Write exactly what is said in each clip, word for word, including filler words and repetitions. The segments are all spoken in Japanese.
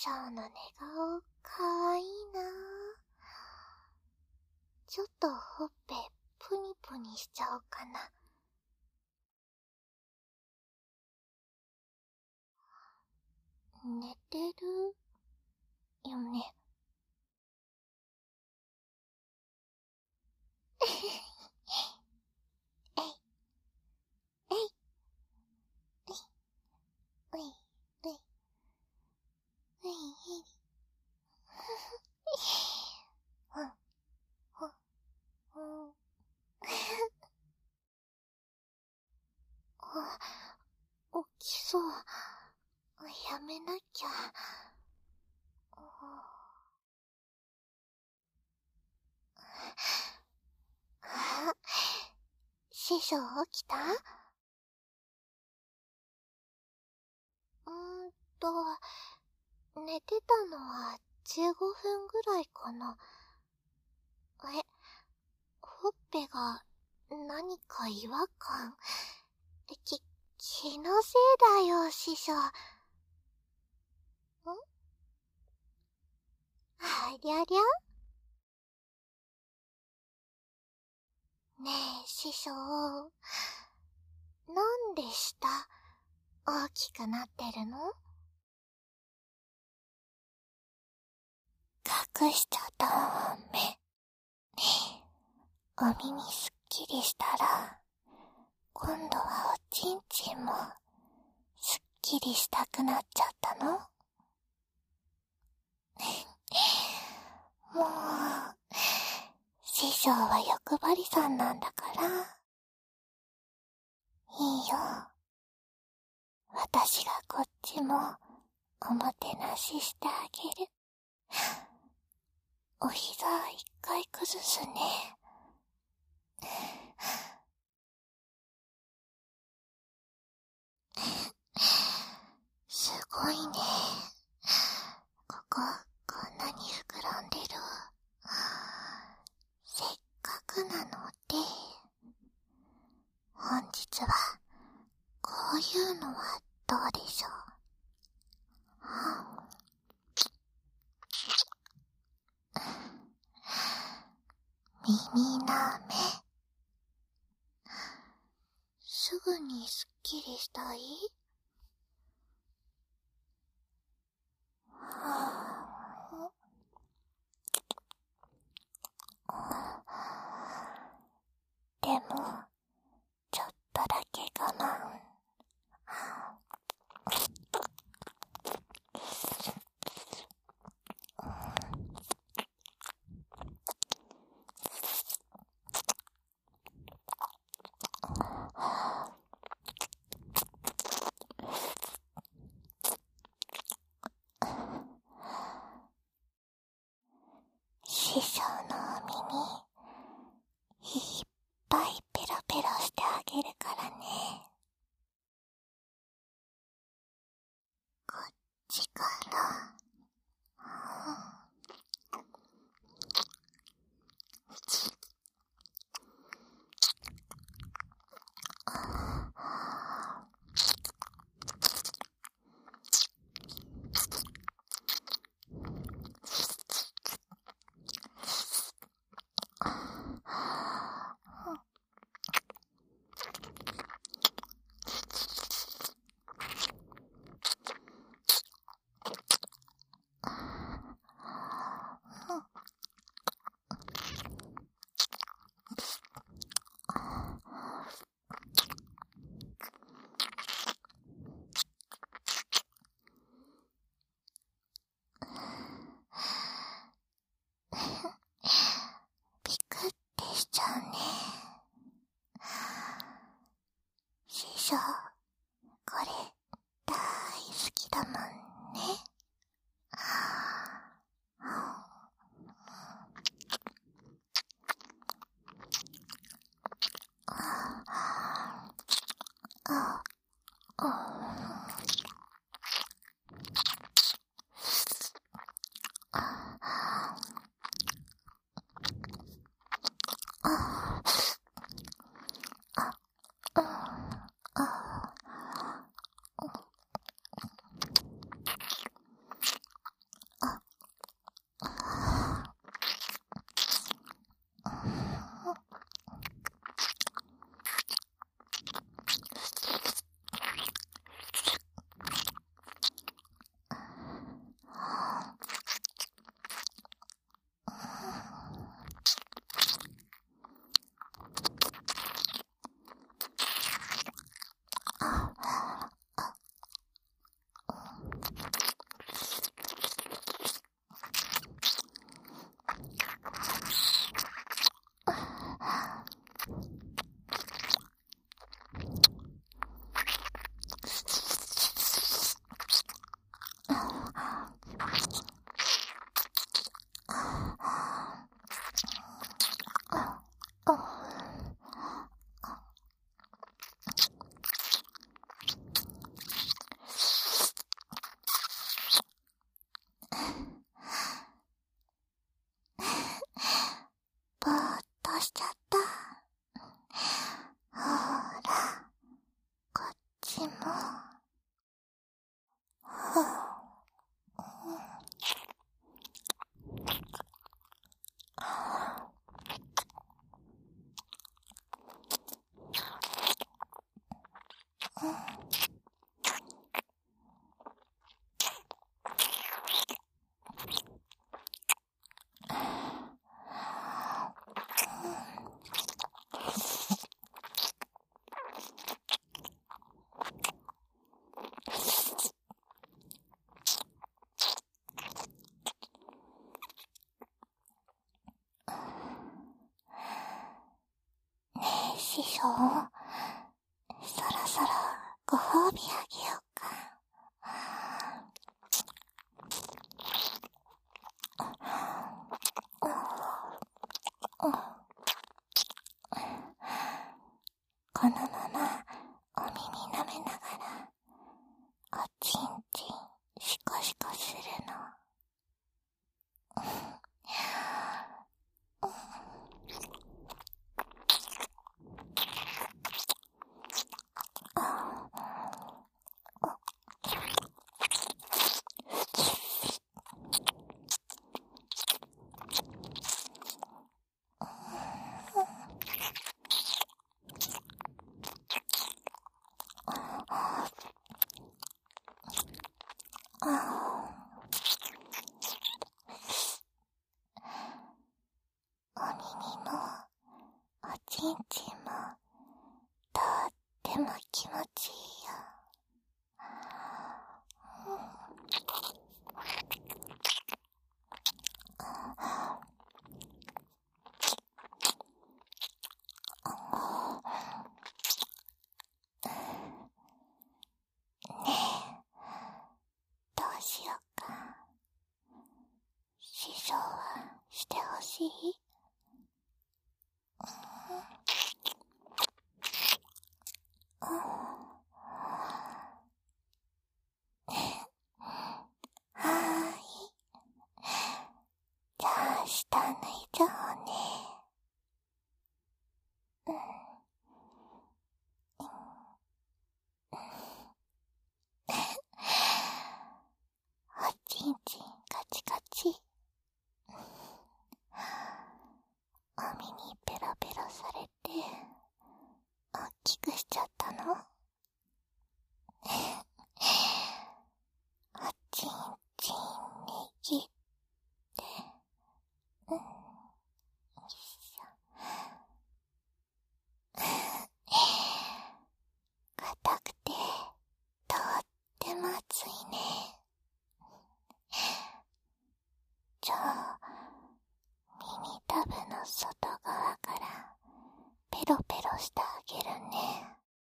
匠の寝顔、かわいいな。ちょっとほっぺ、ぷにぷにしちゃおうかな。寝てるよね。えい、えい、えい、えい、えい、えい、えい、うん、うん、うん。あ、起きそう。やめなきゃ。あ、師匠起きた？うーんと、寝てたのはじゅうごふんぐらいかな。え、ほっぺが何か違和感。き、気のせいだよ、師匠。ん？ありゃりゃ？ねえ、師匠。なんで舌、大きくなってるの？隠しちゃったわ、目。ねえ、お耳すっきりしたら、今度はおちんちんも、すっきりしたくなっちゃったの？もう、師匠は欲張りさんなんだから。いいよ。私がこっちも、おもてなししてあげる。お膝一回崩すね。すごいね。ここ、こんなに膨らんでる。せっかくなので、本日は、こういうのはどうでしょう。耳なめ。すぐにすっきりしたい？でも、ちょっとだけ我慢。師匠のお耳、いっぱいペロペロしてあげるからね。こっちから、ピクってしちゃうね。師匠、これ、大好きだもんね。あ、 そう。そろそろご褒美あげようか。このままお耳舐めながらおちんちんシコシコするの。お耳もおちんちんもとっても気持ちいいよ。ねえ、どうしようか。師匠はしてほしい？はーい。じゃあ下抜いちゃおうね。うんおちんちんカチカチ。お耳ペロペロされておっきくしちゃったの？おちんちん握って、うん、よいしょ。硬くてとっても熱いね。じゃあ耳たぶの外側からペロペロしてあげるね。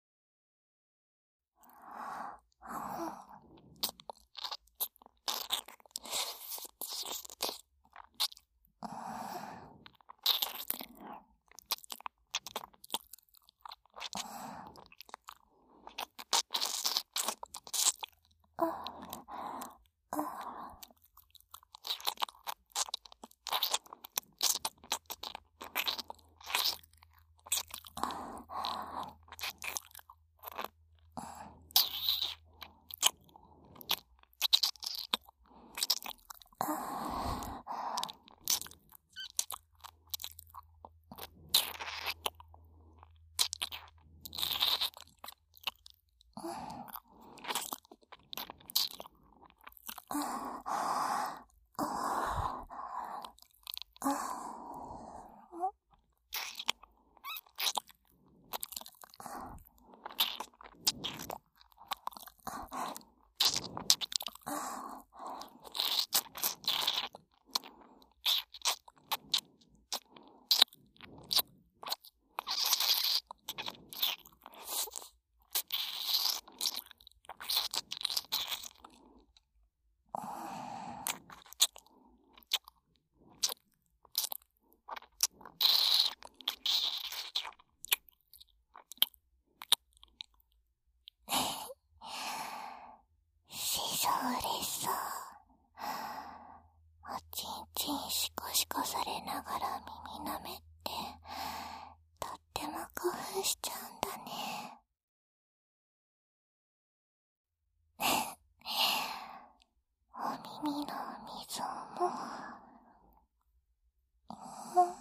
嬉しそう。おちんちんシコシコされながら耳舐めってとっても興奮しちゃうんだね。お耳の溝も、うん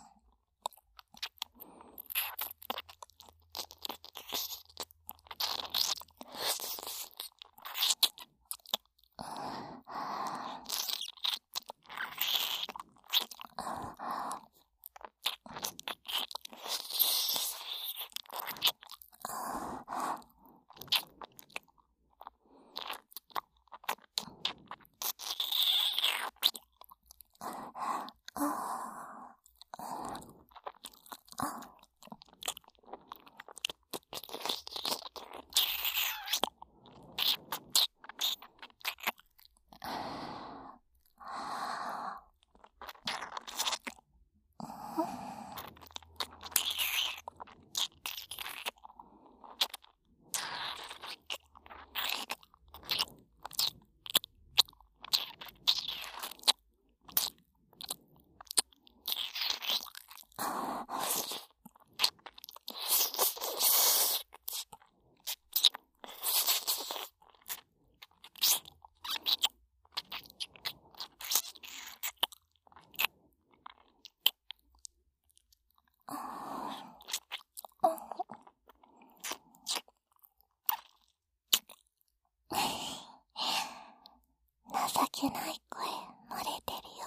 しない声漏れてるよ。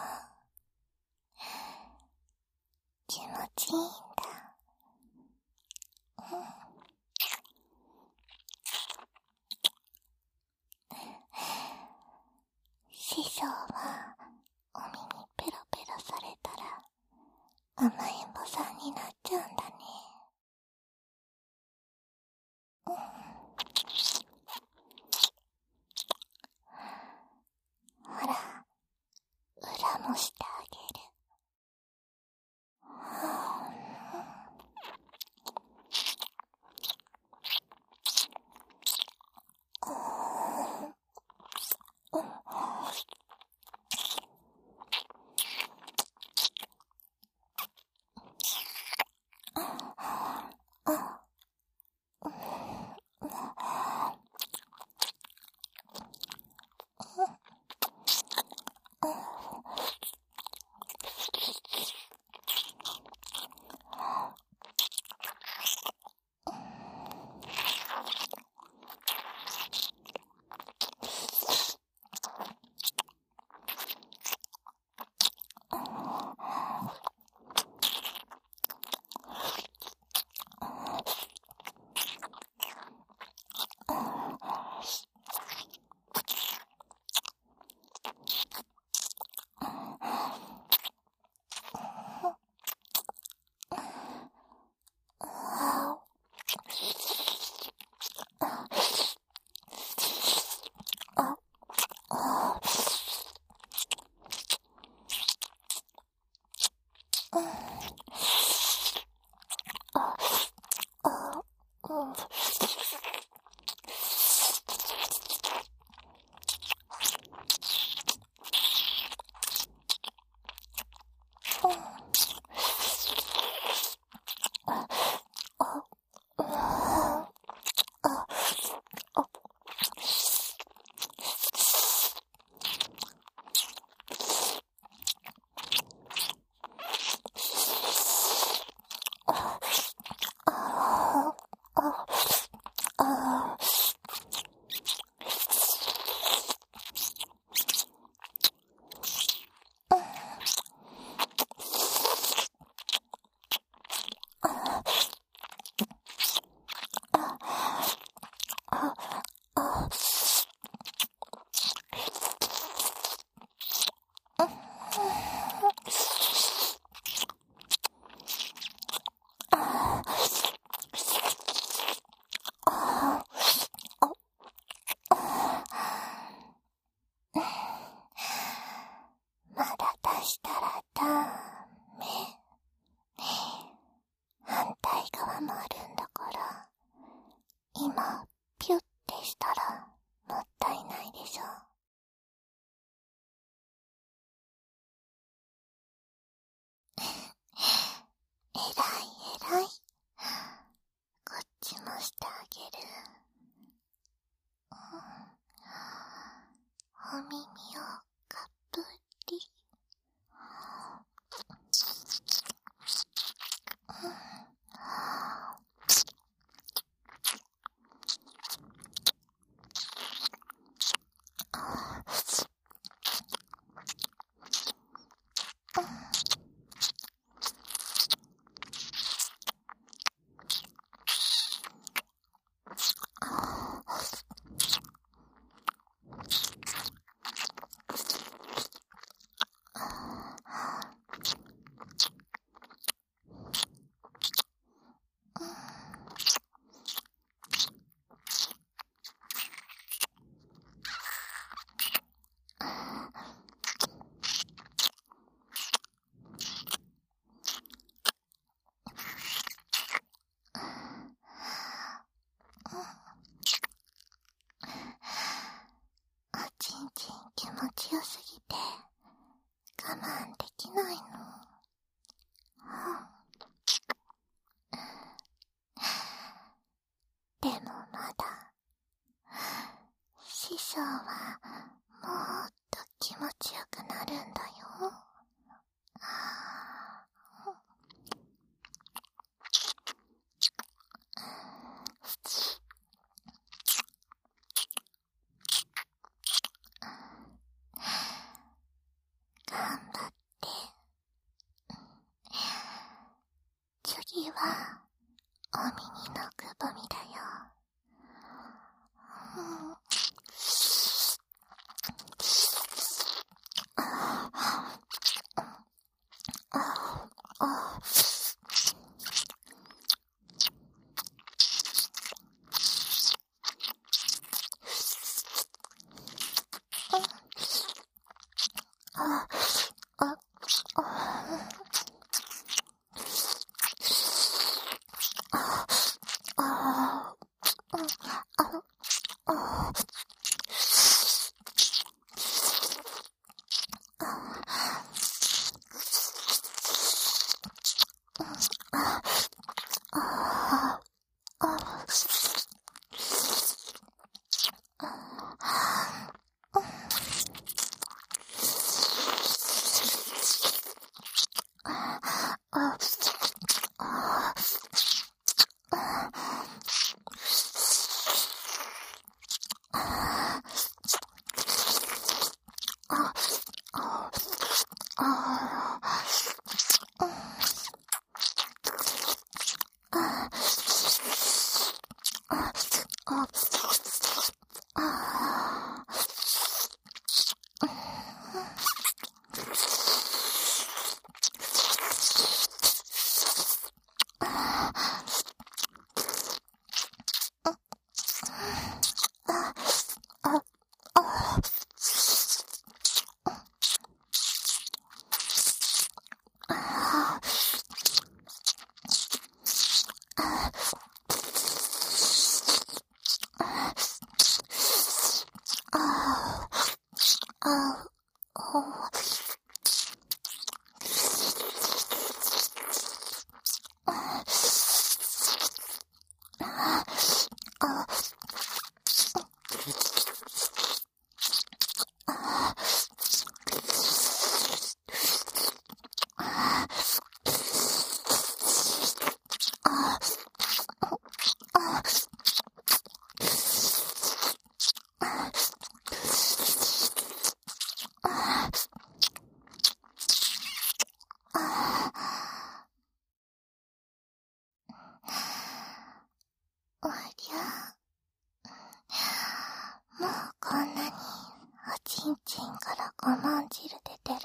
気持ちいいんだ。うん。師匠はお耳ペロペロされたら甘えん坊さんになっちゃうんだね。うん。ほら、裏もしてあげる。まだ出したらダメ。反対側もあるんだから、今ピュッてしたらもったいないでしょ。えらいえらい。こっちもしてあげる。うん、お耳をかぶり。うん、おちんちん気持ちよすぎて我慢できないの。でもまだ師匠はもっと気持ちよくなるんだよ。 ちんちんから我慢汁出てる？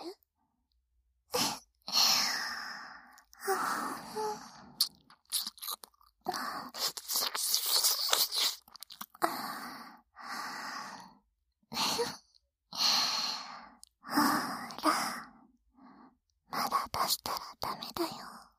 ほら、まだ出したらダメだよ。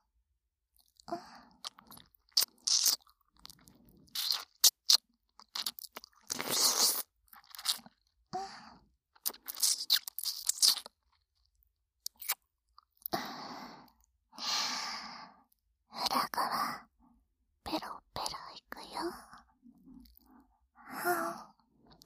裏側、ペロペロいくよ。はん。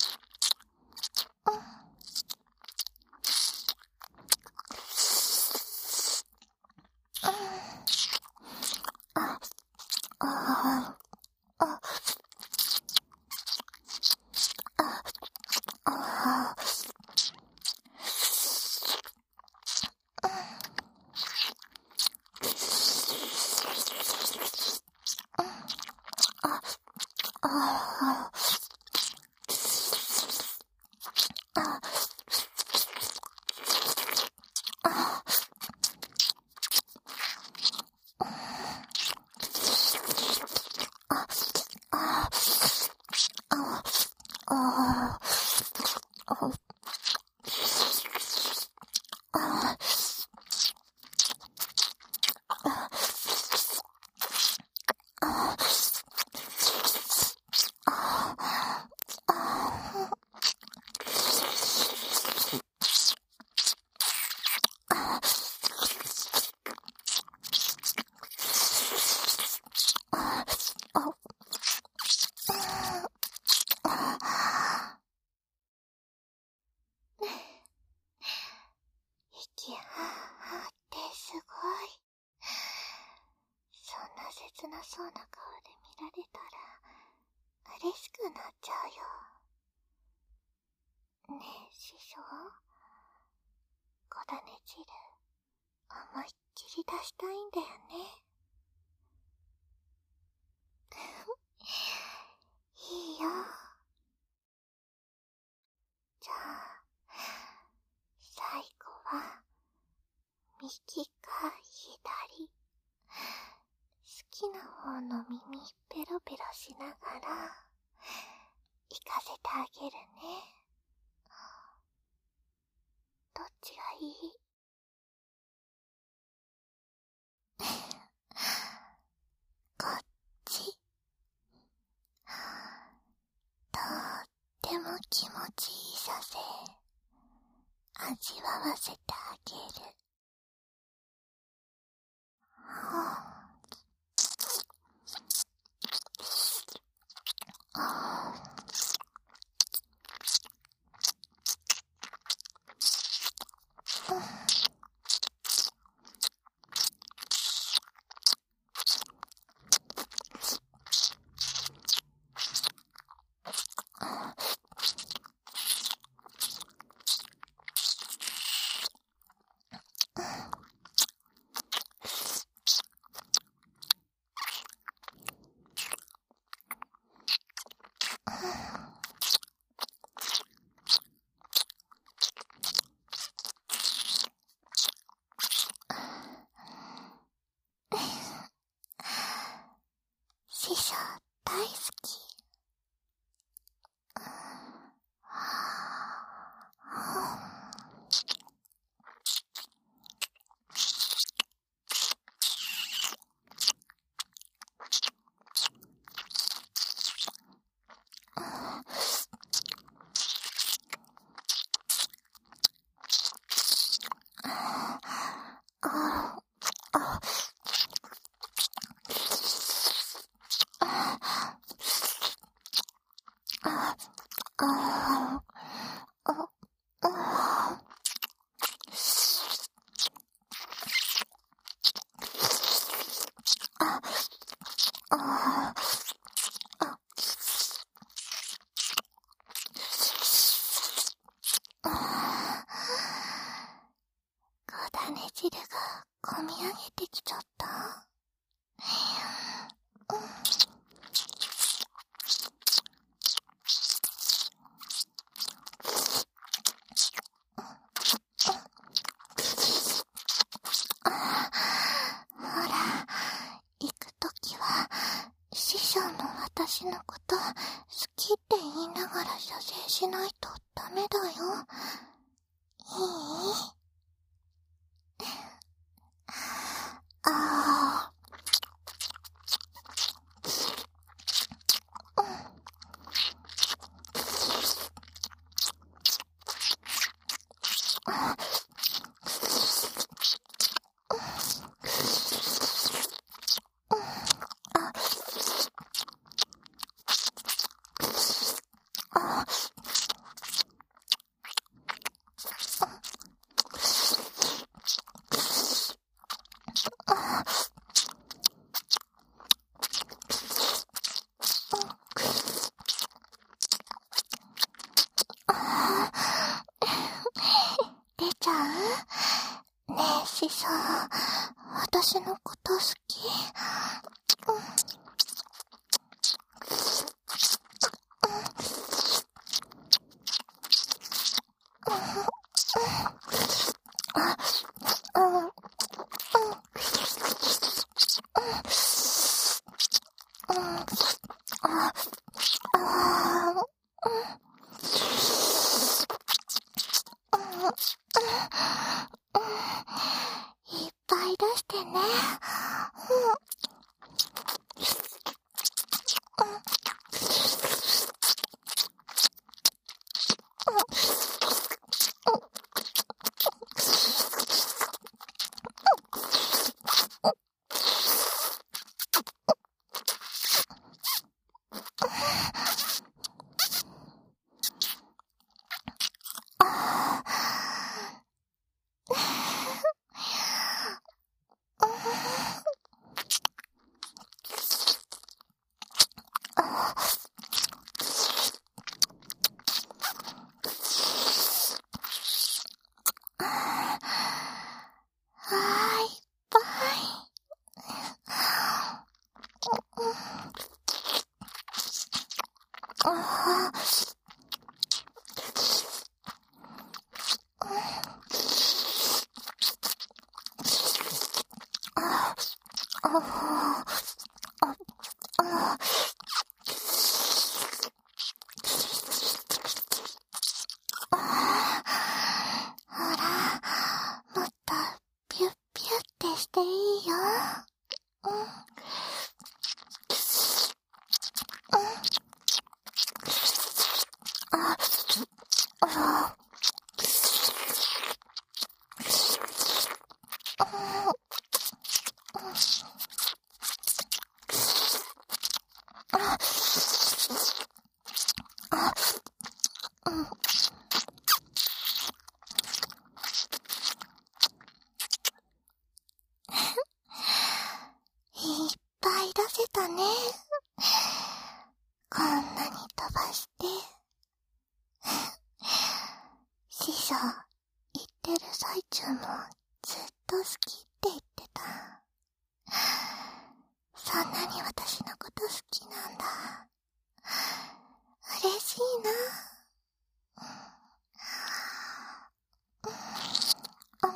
息はーはーってすごい。そんな切なそうな顔で見られたら嬉しくなっちゃうよ。ねえ師匠、小種汁思いっきり出したいんだよね。いいよ。じゃあ最後は右か左、好きな方の耳ペロペロしながら行かせてあげるね。どっちがいい？こっち。 の気持ちいいさせ味わわせてあげる。師匠大好き。種汁がこみ上げてきちゃった。ほら、行くときは師匠の私のこと好きって言いながら射精しないとダメだよ。いい？ああ。出ちゃう？ねえ師匠、私のこと好き？いっぱい出してね。 あ、うん。いっぱい出せたね。こんなに飛ばして。師匠、言ってる最中もずっと好きって言ってた。そんなに私のこと好きなんだ。嬉しいな。うん。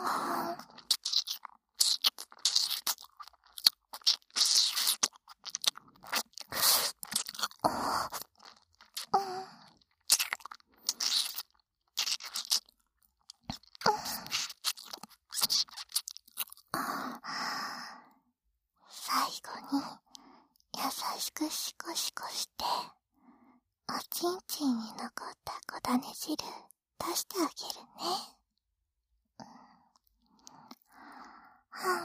最後に優しくシコシコしておちんちんに残った小種汁出してあげるね。うん。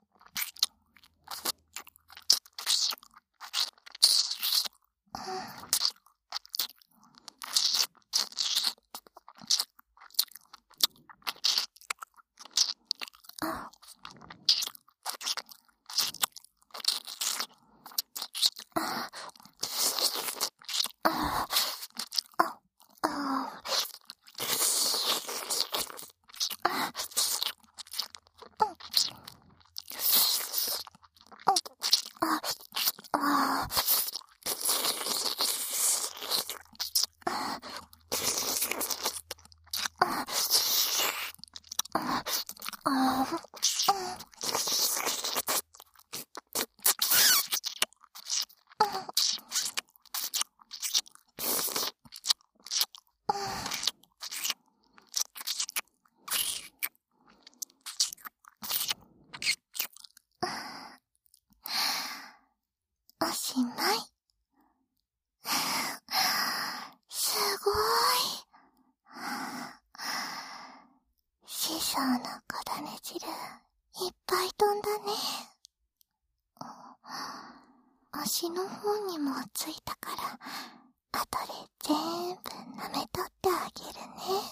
おしまい。すごい。師匠の小種汁いっぱい飛んだね。足の方にもついたから後で全部舐めとってあげるね。